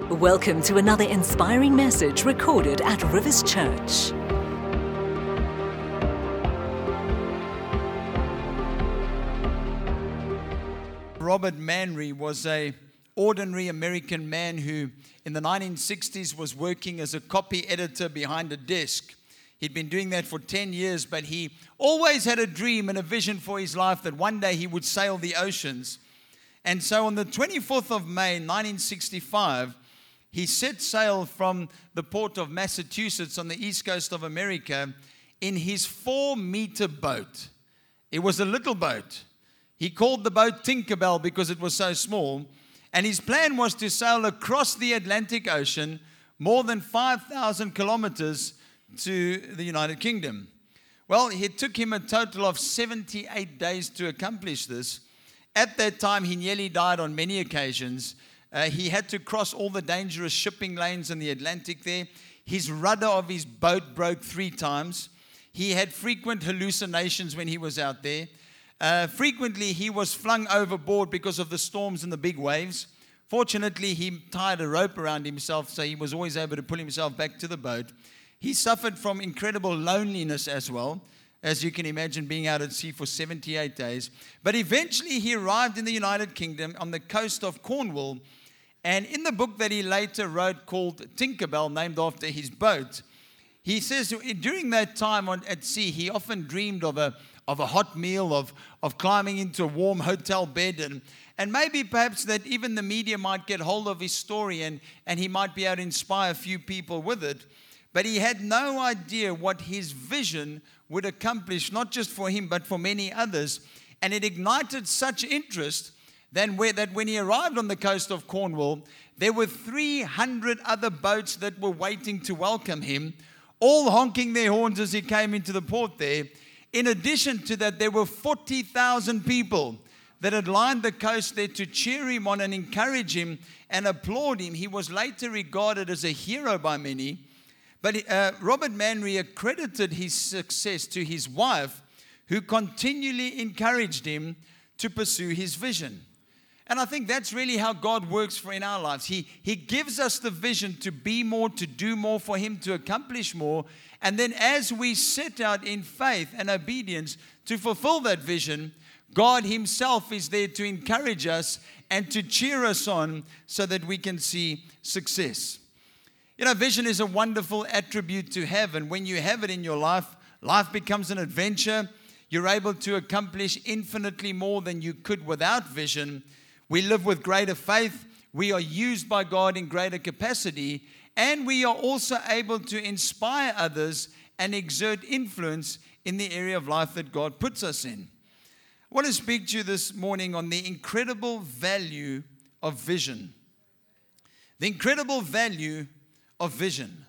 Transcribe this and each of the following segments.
Welcome to another inspiring message recorded at Rivers Church. Robert Manry was an ordinary American man who, in the 1960s, was working as a copy editor behind a desk. He'd been doing that for 10 years, but he always had a dream and a vision for his life that one day he would sail the oceans. And so on the 24th of May, 1965, he set sail from the port of Massachusetts on the east coast of America in his 4-meter boat. It was a little boat. He called the boat Tinkerbell because it was so small. And his plan was to sail across the Atlantic Ocean, more than 5,000 kilometers to the United Kingdom. Well, it took him a total of 78 days to accomplish this. At that time, he nearly died on many occasions. He had to cross all the dangerous shipping lanes in the Atlantic there. His rudder of his boat broke 3 times. He had frequent hallucinations when he was out there. Frequently, he was flung overboard because of the storms and the big waves. Fortunately, he tied a rope around himself, so he was always able to pull himself back to the boat. He suffered from incredible loneliness as well, as you can imagine, being out at sea for 78 days. But eventually, he arrived in the United Kingdom on the coast of Cornwall. And in the book that he later wrote called Tinkerbell, named after his boat, he says during that time at sea, he often dreamed of a hot meal, of climbing into a warm hotel bed, and maybe perhaps that even the media might get hold of his story and he might be able to inspire a few people with it. But he had no idea what his vision would accomplish, not just for him, but for many others. And it ignited such interest that when he arrived on the coast of Cornwall, there were 300 other boats that were waiting to welcome him, all honking their horns as he came into the port there. In addition to that, there were 40,000 people that had lined the coast there to cheer him on and encourage him and applaud him. He was later regarded as a hero by many. But Robert Manry accredited his success to his wife, who continually encouraged him to pursue his vision. And I think that's really how God works in our lives. He gives us the vision to be more, to do more for Him, to accomplish more. And then as we set out in faith and obedience to fulfill that vision, God Himself is there to encourage us and to cheer us on so that we can see success. You know, vision is a wonderful attribute to have. And when you have it in your life, life becomes an adventure. You're able to accomplish infinitely more than you could without vision. We live with greater faith, we are used by God in greater capacity, and we are also able to inspire others and exert influence in the area of life that God puts us in. I want to speak to you this morning on the incredible value of vision. The incredible value of vision.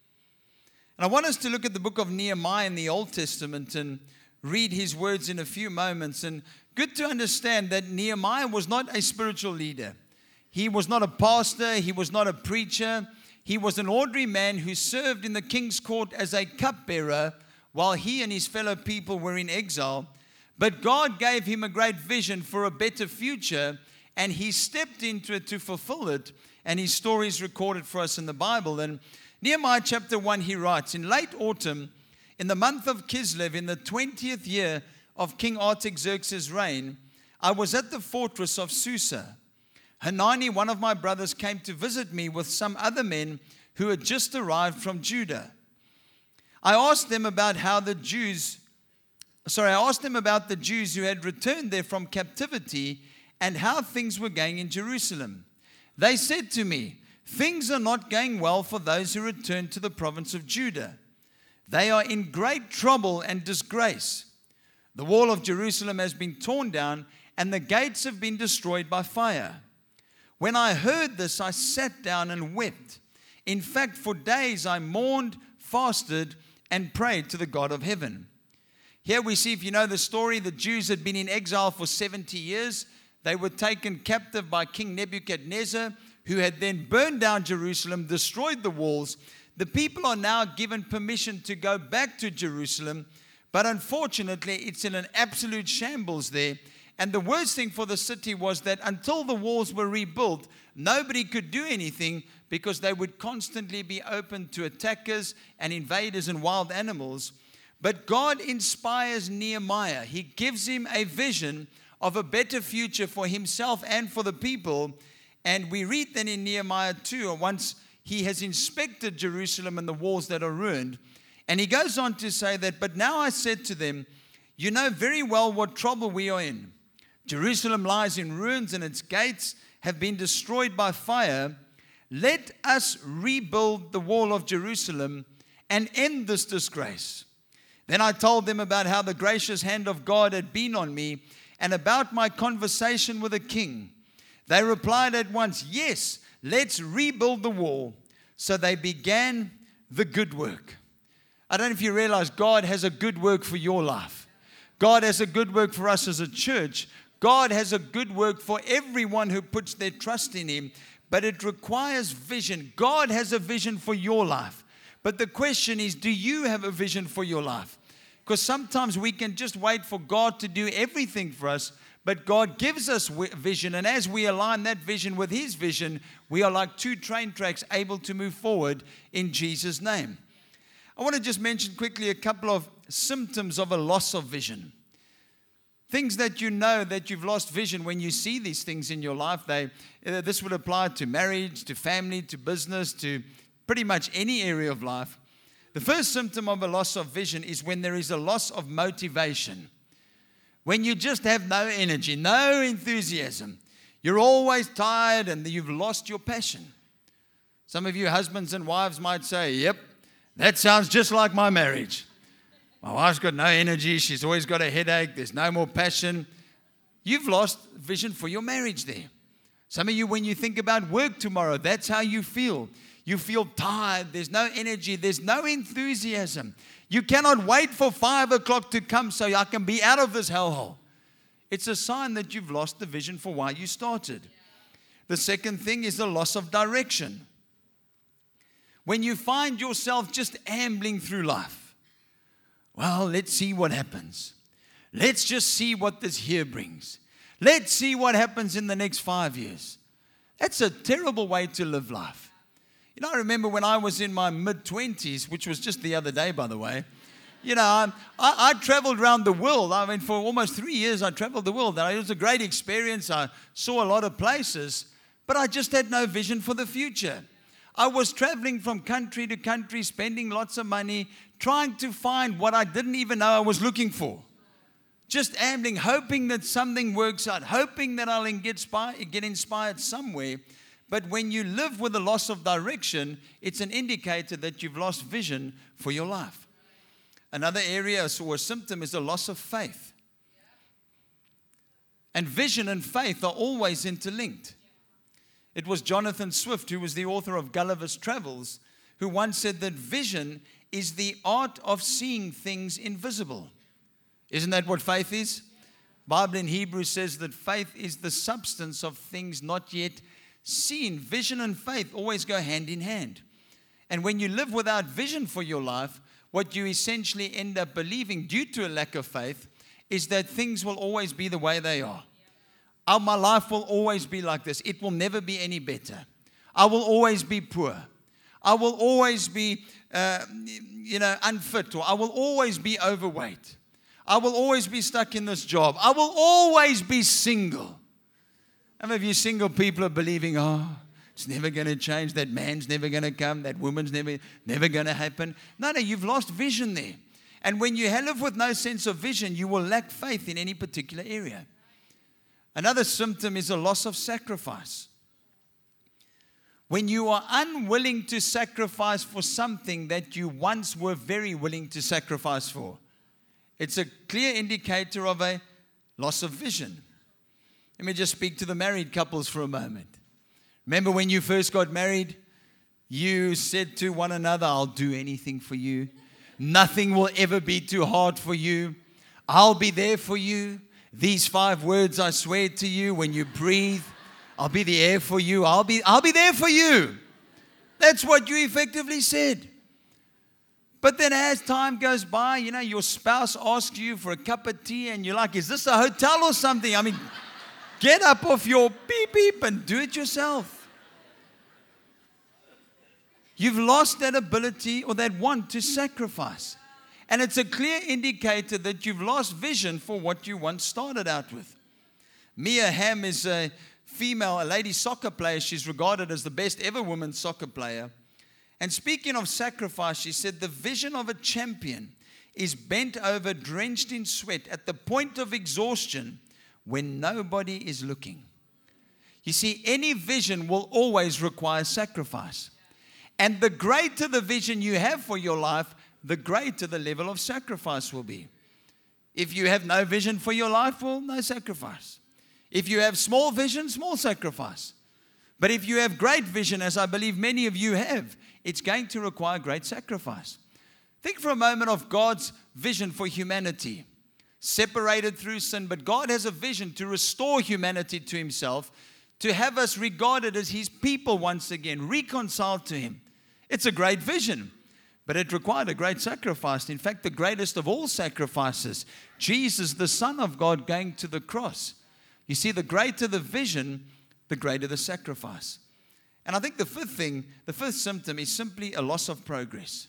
And I want us to look at the book of Nehemiah in the Old Testament and read his words in a few moments. And good to understand that Nehemiah was not a spiritual leader. He was not a pastor. He was not a preacher. He was an ordinary man who served in the king's court as a cupbearer while he and his fellow people were in exile. But God gave him a great vision for a better future, and he stepped into it to fulfill it. And his story is recorded for us in the Bible. And Nehemiah chapter 1, he writes, in late autumn, in the month of Kislev, in the 20th year of King Artaxerxes' reign, I was at the fortress of Susa. Hanani, one of my brothers, came to visit me with some other men who had just arrived from Judah. I asked them about the Jews who had returned there from captivity and how things were going in Jerusalem. They said to me, things are not going well for those who returned to the province of Judah. They are in great trouble and disgrace. The wall of Jerusalem has been torn down, and the gates have been destroyed by fire. When I heard this, I sat down and wept. In fact, for days I mourned, fasted, and prayed to the God of heaven. Here we see, if you know the story, the Jews had been in exile for 70 years. They were taken captive by King Nebuchadnezzar, who had then burned down Jerusalem, destroyed the walls. The people are now given permission to go back to Jerusalem, but unfortunately, it's in an absolute shambles there. And the worst thing for the city was that until the walls were rebuilt, nobody could do anything because they would constantly be open to attackers and invaders and wild animals. But God inspires Nehemiah. He gives him a vision of a better future for himself and for the people. And we read then in Nehemiah 2, once he has inspected Jerusalem and the walls that are ruined. And he goes on to say that, but now I said to them, you know very well what trouble we are in. Jerusalem lies in ruins and its gates have been destroyed by fire. Let us rebuild the wall of Jerusalem and end this disgrace. Then I told them about how the gracious hand of God had been on me and about my conversation with the king. They replied at once, yes, let's rebuild the wall. So they began the good work. I don't know if you realize God has a good work for your life. God has a good work for us as a church. God has a good work for everyone who puts their trust in Him, but it requires vision. God has a vision for your life. But the question is, do you have a vision for your life? Because sometimes we can just wait for God to do everything for us, but God gives us vision, and as we align that vision with His vision, we are like two train tracks able to move forward in Jesus' name. I want to just mention quickly a couple of symptoms of a loss of vision. Things that you know that you've lost vision when you see these things in your life. This would apply to marriage, to family, to business, to pretty much any area of life. The first symptom of a loss of vision is when there is a loss of motivation. When you just have no energy, no enthusiasm. You're always tired and you've lost your passion. Some of you husbands and wives might say, yep, that sounds just like my marriage. My wife's got no energy. She's always got a headache. There's no more passion. You've lost vision for your marriage there. Some of you, when you think about work tomorrow, that's how you feel. You feel tired. There's no energy. There's no enthusiasm. You cannot wait for 5 o'clock to come so I can be out of this hellhole. It's a sign that you've lost the vision for why you started. The second thing is the loss of direction. When you find yourself just ambling through life, well, let's see what happens. Let's just see what this year brings. Let's see what happens in the next 5 years. That's a terrible way to live life. You know, I remember when I was in my mid-20s, which was just the other day, by the way. You know, I traveled around the world. I mean, for almost 3 years, I traveled the world. And it was a great experience. I saw a lot of places, but I just had no vision for the future. I was traveling from country to country, spending lots of money, trying to find what I didn't even know I was looking for. Just ambling, hoping that something works out, hoping that I'll get inspired somewhere. But when you live with a loss of direction, it's an indicator that you've lost vision for your life. Another area or a symptom is a loss of faith. And vision and faith are always interlinked. It was Jonathan Swift, who was the author of Gulliver's Travels, who once said that vision is the art of seeing things invisible. Isn't that what faith is? The Bible in Hebrews says that faith is the substance of things not yet seen. Vision and faith always go hand in hand. And when you live without vision for your life, what you essentially end up believing due to a lack of faith is that things will always be the way they are. My life will always be like this. It will never be any better. I will always be poor. I will always be, unfit, or I will always be overweight. I will always be stuck in this job. I will always be single. How many of you single people are believing, it's never going to change, that man's never going to come, that woman's never going to happen? No, you've lost vision there. And when you live with no sense of vision, you will lack faith in any particular area. Another symptom is a loss of sacrifice. When you are unwilling to sacrifice for something that you once were very willing to sacrifice for, it's a clear indicator of a loss of vision. Let me just speak to the married couples for a moment. Remember when you first got married, you said to one another, I'll do anything for you. Nothing will ever be too hard for you. I'll be there for you. These 5 words I swear to you, when you breathe, I'll be the air for you. I'll be there for you. That's what you effectively said. But then as time goes by, your spouse asks you for a cup of tea and you're like, is this a hotel or something? I mean, get up off your beep beep and do it yourself. You've lost that ability or that want to sacrifice. And it's a clear indicator that you've lost vision for what you once started out with. Mia Hamm is a lady soccer player. She's regarded as the best ever women's soccer player. And speaking of sacrifice, she said, the vision of a champion is bent over, drenched in sweat, at the point of exhaustion when nobody is looking. You see, any vision will always require sacrifice. And the greater the vision you have for your life, the greater the level of sacrifice will be. If you have no vision for your life, well, no sacrifice. If you have small vision, small sacrifice. But if you have great vision, as I believe many of you have, it's going to require great sacrifice. Think for a moment of God's vision for humanity. Separated through sin, but God has a vision to restore humanity to Himself, to have us regarded as His people once again, reconciled to Him. It's a great vision. But it required a great sacrifice. In fact, the greatest of all sacrifices, Jesus, the Son of God, going to the cross. You see, the greater the vision, the greater the sacrifice. And I think the fifth symptom is simply a loss of progress.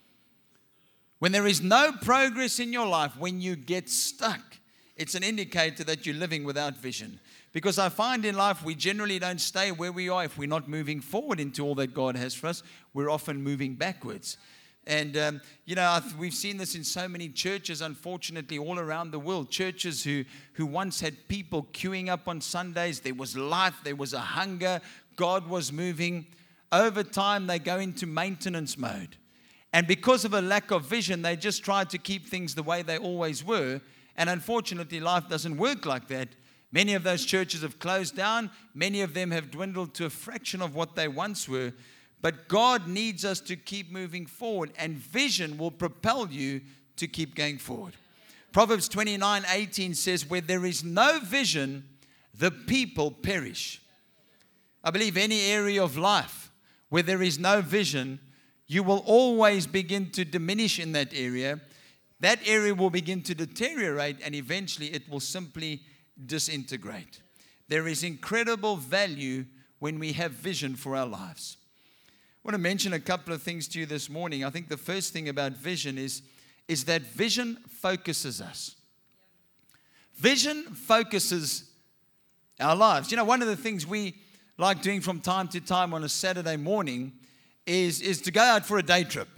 When there is no progress in your life, when you get stuck, it's an indicator that you're living without vision. Because I find in life we generally don't stay where we are if we're not moving forward into all that God has for us. We're often moving backwards. And, we've seen this in so many churches, unfortunately, all around the world. Churches who once had people queuing up on Sundays. There was life. There was a hunger. God was moving. Over time, they go into maintenance mode. And because of a lack of vision, they just try to keep things the way they always were. And unfortunately, life doesn't work like that. Many of those churches have closed down. Many of them have dwindled to a fraction of what they once were. But God needs us to keep moving forward, and vision will propel you to keep going forward. Proverbs 29:18 says, where there is no vision, the people perish. I believe any area of life where there is no vision, you will always begin to diminish in that area. That area will begin to deteriorate, and eventually it will simply disintegrate. There is incredible value when we have vision for our lives. I want to mention a couple of things to you this morning. I think the first thing about vision is that vision focuses us. Vision focuses our lives. One of the things we like doing from time to time on a Saturday morning is to go out for a day trip.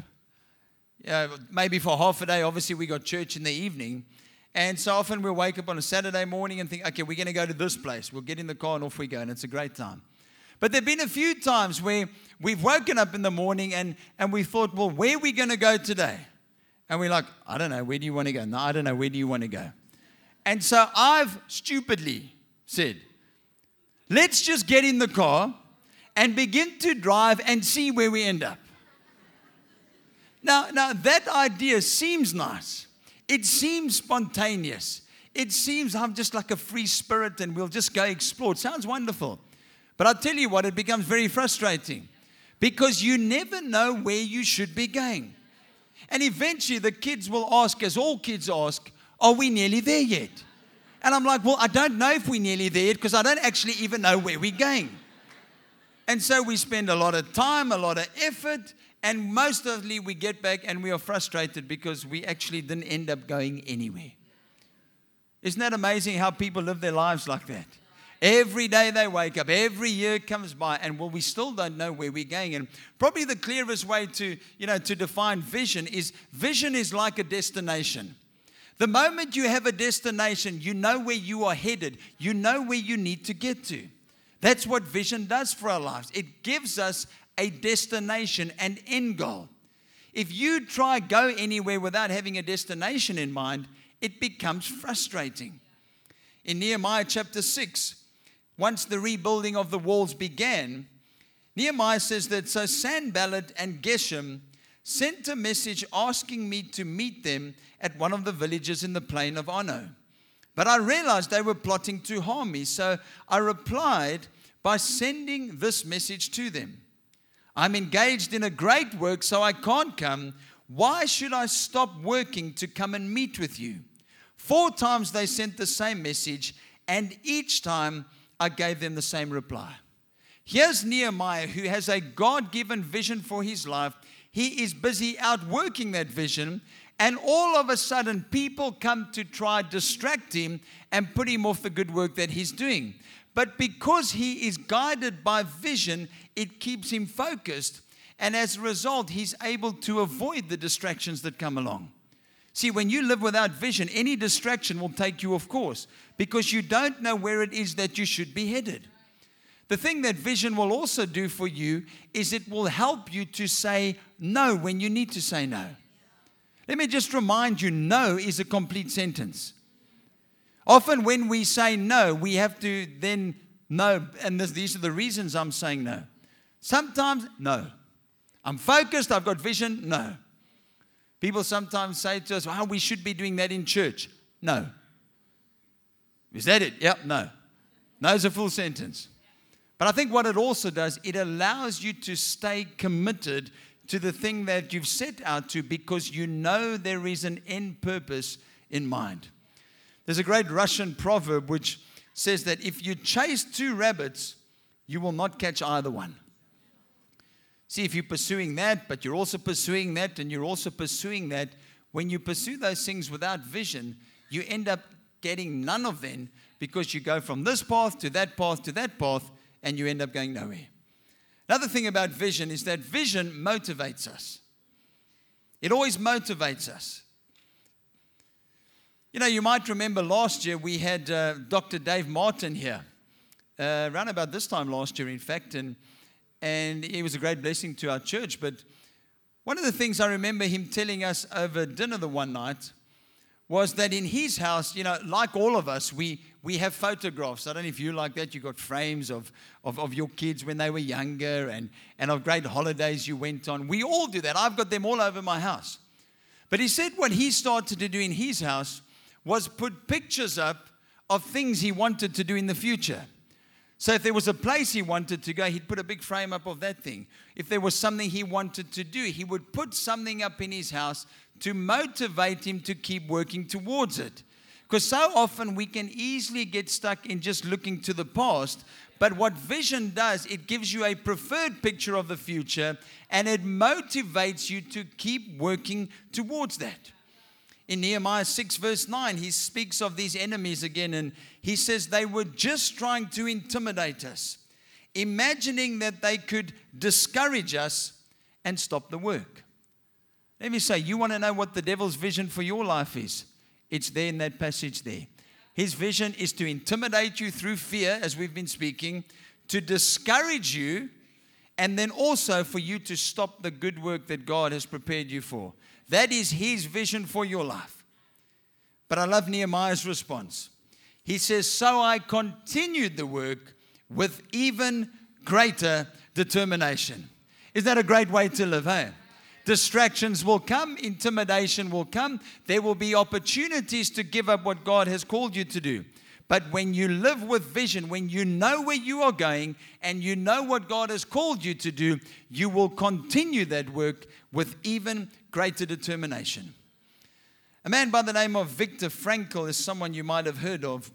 Maybe for half a day. Obviously, we got church in the evening. And so often we'll wake up on a Saturday morning and think, okay, we're going to go to this place. We'll get in the car and off we go. And it's a great time. But there have been a few times where we've woken up in the morning and we thought, well, where are we going to go today? And we're like, I don't know, where do you want to go? No, I don't know, where do you want to go? And so I've stupidly said, let's just get in the car and begin to drive and see where we end up. Now that idea seems nice. It seems spontaneous. It seems I'm just like a free spirit and we'll just go explore. It sounds wonderful. But I'll tell you what, it becomes very frustrating because you never know where you should be going. And eventually the kids will ask, as all kids ask, are we nearly there yet? And I'm like, well, I don't know if we're nearly there yet because I don't actually even know where we're going. And so we spend a lot of time, a lot of effort, and mostly we get back and we are frustrated because we actually didn't end up going anywhere. Isn't that amazing how people live their lives like that? Every day they wake up, every year comes by, and we still don't know where we're going. And probably the clearest way to define vision is like a destination. The moment you have a destination, you know where you are headed. You know where you need to get to. That's what vision does for our lives. It gives us a destination, an end goal. If you try go anywhere without having a destination in mind, it becomes frustrating. In Nehemiah chapter 6, once the rebuilding of the walls began, Nehemiah says that so Sanballat and Geshem sent a message asking me to meet them at one of the villages in the plain of Ono. But I realized they were plotting to harm me, so I replied by sending this message to them. I'm engaged in a great work, so I can't come. why should I stop working to come and meet with you? 4 times they sent the same message, and each time I gave them the same reply. Here's Nehemiah, who has a God-given vision for his life. He is busy out working that vision, and all of a sudden people come to try distract him and put him off the good work that he's doing. But because he is guided by vision, it keeps him focused, and as a result, he's able to avoid the distractions that come along. See, when you live without vision, any distraction will take you off course because you don't know where it is that you should be headed. The thing that vision will also do for you is it will help you to say no when you need to say no. Let me just remind you, no is a complete sentence. Often when we say no, we have to then know, and these are the reasons I'm saying no. Sometimes, no. I'm focused, I've got vision, no. People sometimes say to us, we should be doing that in church. No. Is that it? Yep, no. No is a full sentence. But I think what it also does, it allows you to stay committed to the thing that you've set out to because you know there is an end purpose in mind. There's a great Russian proverb which says that if you chase 2 rabbits, you will not catch either one. See, if you're pursuing that, but you're also pursuing that, and you're also pursuing that, when you pursue those things without vision, you end up getting none of them because you go from this path to that path to that path, and you end up going nowhere. Another thing about vision is that vision motivates us. It always motivates us. You know, you might remember last year we had Dr. Dave Martin here, around about this time last year, in fact, and he was a great blessing to our church. But one of the things I remember him telling us over dinner the one night was that in his house, you know, like all of us, we have photographs. I don't know if you like that. You got frames of your kids when they were younger and of great holidays you went on. We all do that. I've got them all over my house. But he said what he started to do in his house was put pictures up of things he wanted to do in the future. So if there was a place he wanted to go, he'd put a big frame up of that thing. If there was something he wanted to do, he would put something up in his house to motivate him to keep working towards it. Because so often we can easily get stuck in just looking to the past. But what vision does, it gives you a preferred picture of the future, and it motivates you to keep working towards that. In Nehemiah 6 verse 9, he speaks of these enemies again, and he says they were just trying to intimidate us, imagining that they could discourage us and stop the work. Let me say, you want to know what the devil's vision for your life is? It's there in that passage there. His vision is to intimidate you through fear, as we've been speaking, to discourage you, and then also for you to stop the good work that God has prepared you for. That is his vision for your life. But I love Nehemiah's response. He says, so I continued the work with even greater determination. Isn't that a great way to live, hey? Distractions will come, intimidation will come. There will be opportunities to give up what God has called you to do. But when you live with vision, when you know where you are going and you know what God has called you to do, you will continue that work with even greater determination. A man by the name of Viktor Frankl is someone you might have heard of.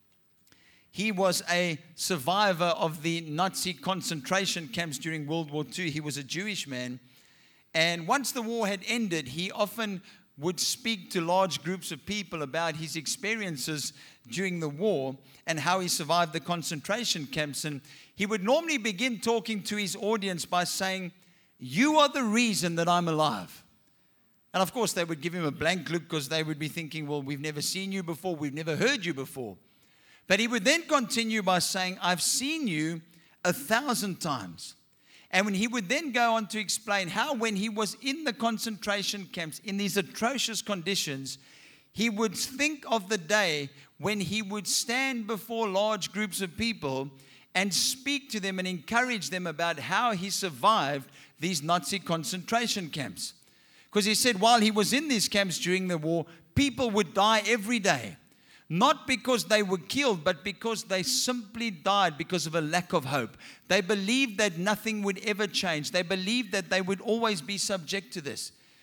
He was a survivor of the Nazi concentration camps during World War II. He was a Jewish man. And once the war had ended, he often would speak to large groups of people about his experiences during the war and how he survived the concentration camps. And he would normally begin talking to his audience by saying, you are the reason that I'm alive. And of course, they would give him a blank look because they would be thinking, well, we've never seen you before. We've never heard you before. But he would then continue by saying, I've seen you 1,000 times. And when he would then go on to explain how when he was in the concentration camps, in these atrocious conditions, he would think of the day when he would stand before large groups of people and speak to them and encourage them about how he survived these Nazi concentration camps. Because he said while he was in these camps during the war, people would die every day. Not because they were killed, but because they simply died because of a lack of hope. They believed that nothing would ever change. They believed that they would always be subject to this.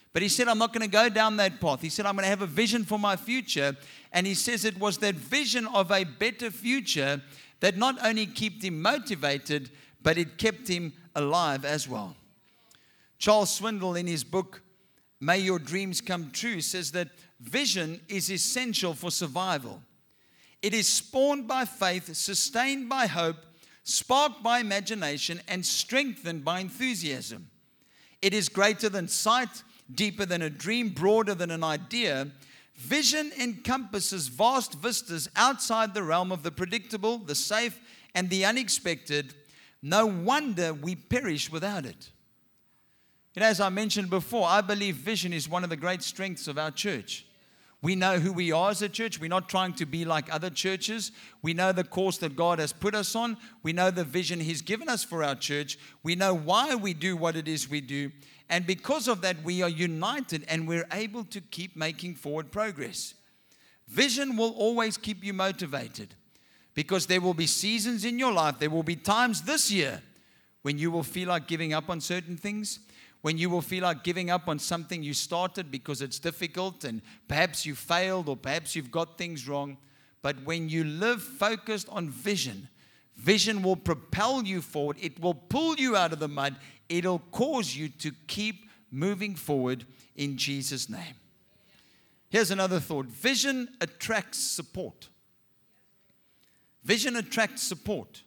But he said, I'm not going to go down that path. He said, I'm going to have a vision for my future. And he says it was that vision of a better future that not only kept him motivated, but it kept him alive as well. Charles Swindoll, in his book, May Your Dreams Come True, says that vision is essential for survival. It is spawned by faith, sustained by hope, sparked by imagination, and strengthened by enthusiasm. It is greater than sight, deeper than a dream, broader than an idea. Vision encompasses vast vistas outside the realm of the predictable, the safe, and the unexpected. No wonder we perish without it. And as I mentioned before, I believe vision is one of the great strengths of our church. We know who we are as a church. We're not trying to be like other churches. We know the course that God has put us on. We know the vision He's given us for our church. We know why we do what it is we do. And because of that, we are united and we're able to keep making forward progress. Vision will always keep you motivated because there will be seasons in your life. There will be times this year when you will feel like giving up on certain things, when you will feel like giving up on something you started because it's difficult and perhaps you failed or perhaps you've got things wrong. But when you live focused on vision, vision will propel you forward. It will pull you out of the mud. It'll cause you to keep moving forward in Jesus' name. Here's another thought. Vision attracts support. Vision attracts support.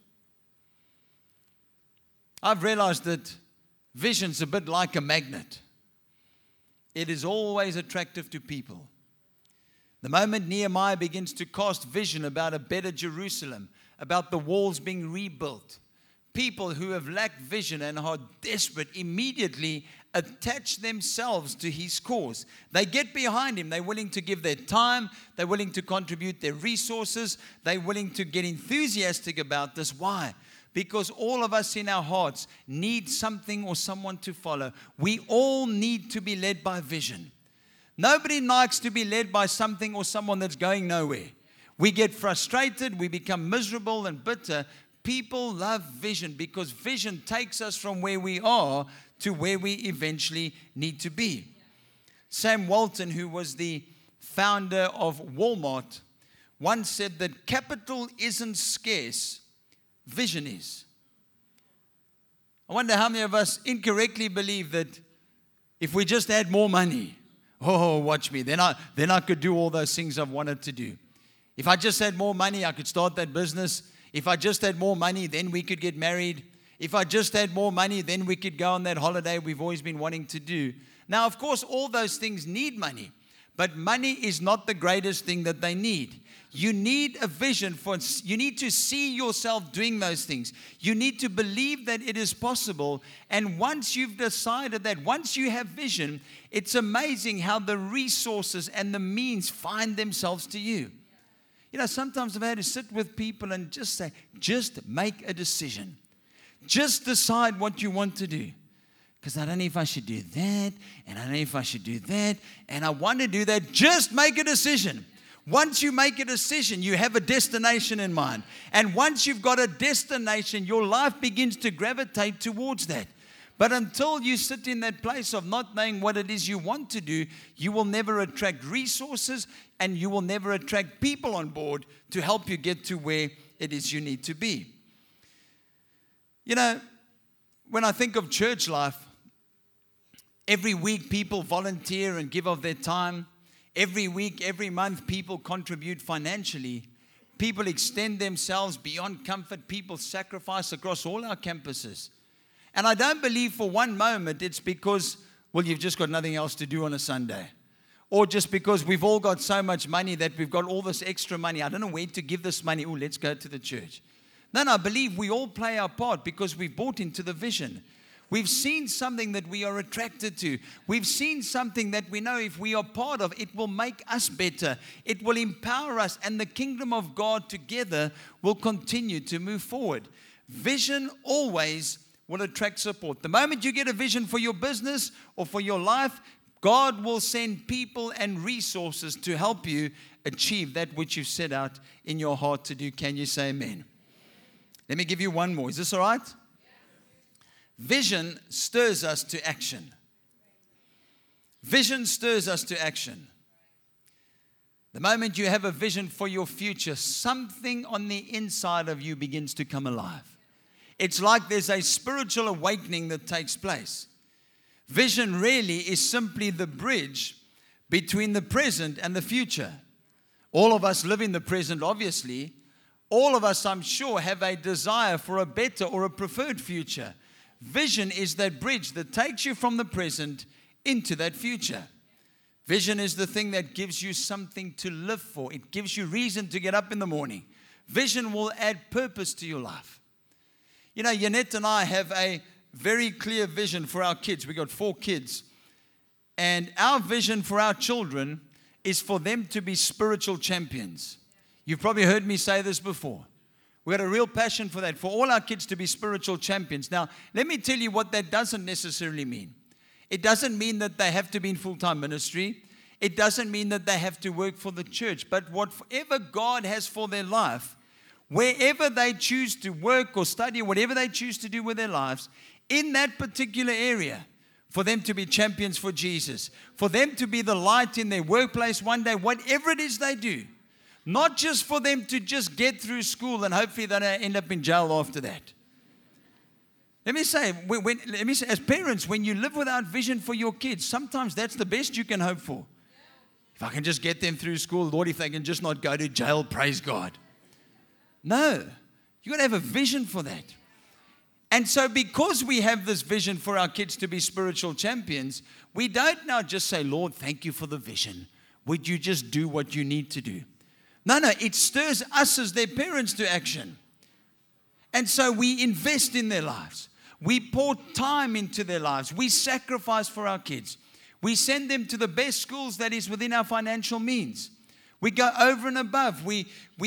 I've realized that vision's a bit like a magnet. It is always attractive to people. The moment Nehemiah begins to cast vision about a better Jerusalem, about the walls being rebuilt, people who have lacked vision and are desperate immediately attach themselves to his cause. They get behind him. They're willing to give their time. They're willing to contribute their resources. They're willing to get enthusiastic about this. Why? Because all of us in our hearts need something or someone to follow. We all need to be led by vision. Nobody likes to be led by something or someone that's going nowhere. We get frustrated. We become miserable and bitter. People love vision because vision takes us from where we are to where we eventually need to be. Sam Walton, who was the founder of Walmart, once said that capital isn't scarce, vision is. I wonder how many of us incorrectly believe that if we just had more money, oh, watch me, then I could do all those things I've wanted to do. If I just had more money, I could start that business. If I just had more money, then we could get married. If I just had more money, then we could go on that holiday we've always been wanting to do. Now, of course, all those things need money, but money is not the greatest thing that they need. You need a vision you need to see yourself doing those things. You need to believe that it is possible. And once you've decided that, once you have vision, it's amazing how the resources and the means find themselves to you. You know, sometimes I've had to sit with people and just say, just make a decision. Just decide what you want to do. Because I don't know if I should do that, and I don't know if I should do that, and I want to do that. Just make a decision. Once you make a decision, you have a destination in mind. And once you've got a destination, your life begins to gravitate towards that. But until you sit in that place of not knowing what it is you want to do, you will never attract resources and you will never attract people on board to help you get to where it is you need to be. You know, when I think of church life, every week people volunteer and give of their time. Every week, every month, people contribute financially. People extend themselves beyond comfort. People sacrifice across all our campuses. And I don't believe for one moment it's because, well, you've just got nothing else to do on a Sunday. Or just because we've all got so much money that we've got all this extra money. I don't know where to give this money. Oh, let's go to the church. No, I believe we all play our part because we've bought into the vision. We've seen something that we are attracted to. We've seen something that we know if we are part of, it will make us better. It will empower us, and the kingdom of God together will continue to move forward. Vision always will attract support. The moment you get a vision for your business or for your life, God will send people and resources to help you achieve that which you've set out in your heart to do. Can you say amen? Let me give you one more. Is this all right? Vision stirs us to action. Vision stirs us to action. The moment you have a vision for your future, something on the inside of you begins to come alive. It's like there's a spiritual awakening that takes place. Vision really is simply the bridge between the present and the future. All of us live in the present, obviously. All of us, I'm sure, have a desire for a better or a preferred future. Vision is that bridge that takes you from the present into that future. Vision is the thing that gives you something to live for. It gives you reason to get up in the morning. Vision will add purpose to your life. You know, Yanette and I have a very clear vision for our kids. We got 4 kids. And our vision for our children is for them to be spiritual champions. You've probably heard me say this before. We've got a real passion for that, for all our kids to be spiritual champions. Now, let me tell you what that doesn't necessarily mean. It doesn't mean that they have to be in full-time ministry. It doesn't mean that they have to work for the church. But whatever God has for their life, wherever they choose to work or study, whatever they choose to do with their lives, in that particular area, for them to be champions for Jesus, for them to be the light in their workplace one day, whatever it is they do, not just for them to just get through school and hopefully they don't end up in jail after that. Let me say, as parents, when you live without vision for your kids, sometimes that's the best you can hope for. If I can just get them through school, Lord, if they can just not go to jail, praise God. No, you've got to have a vision for that. And so because we have this vision for our kids to be spiritual champions, we don't now just say, Lord, thank you for the vision. Would you just do what you need to do? No, it stirs us as their parents to action. And so we invest in their lives. We pour time into their lives. We sacrifice for our kids. We send them to the best schools that is within our financial means. We go over and above. We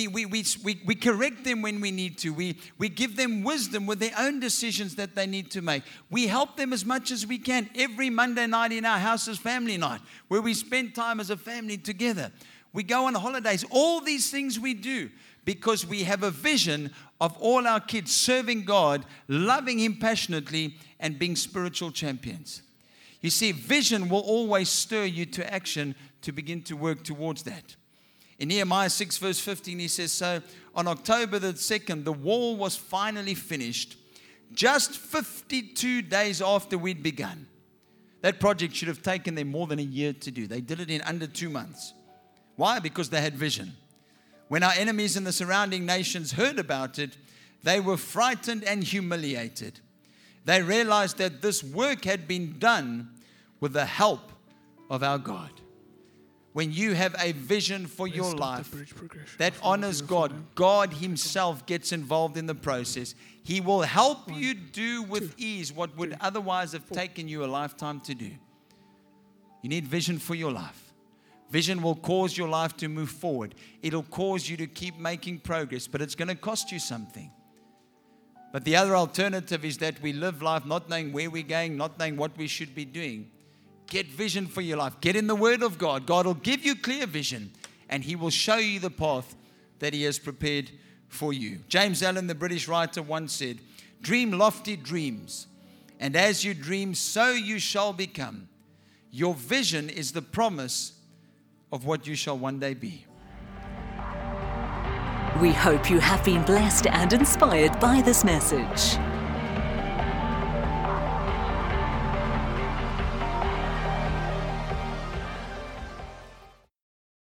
correct them when we need to. We give them wisdom with their own decisions that they need to make. We help them as much as we can. Every Monday night in our house is family night, where we spend time as a family together. We go on holidays. All these things we do because we have a vision of all our kids serving God, loving Him passionately, and being spiritual champions. You see, vision will always stir you to action to begin to work towards that. In Nehemiah 6 verse 15, he says, so on October the 2nd, the wall was finally finished, just 52 days after we'd begun. That project should have taken them more than a year to do. They did it in under 2 months. Why? Because they had vision. When our enemies in the surrounding nations heard about it, they were frightened and humiliated. They realized that this work had been done with the help of our God. When you have a vision for your life that honors God, God Himself gets involved in the process. He will help you do with ease what would otherwise have taken you a lifetime to do. You need vision for your life. Vision will cause your life to move forward. It'll cause you to keep making progress, but it's going to cost you something. But the other alternative is that we live life not knowing where we're going, not knowing what we should be doing. Get vision for your life. Get in the Word of God. God will give you clear vision, and He will show you the path that He has prepared for you. James Allen, the British writer, once said, dream lofty dreams, and as you dream, so you shall become. Your vision is the promise of what you shall one day be. We hope you have been blessed and inspired by this message.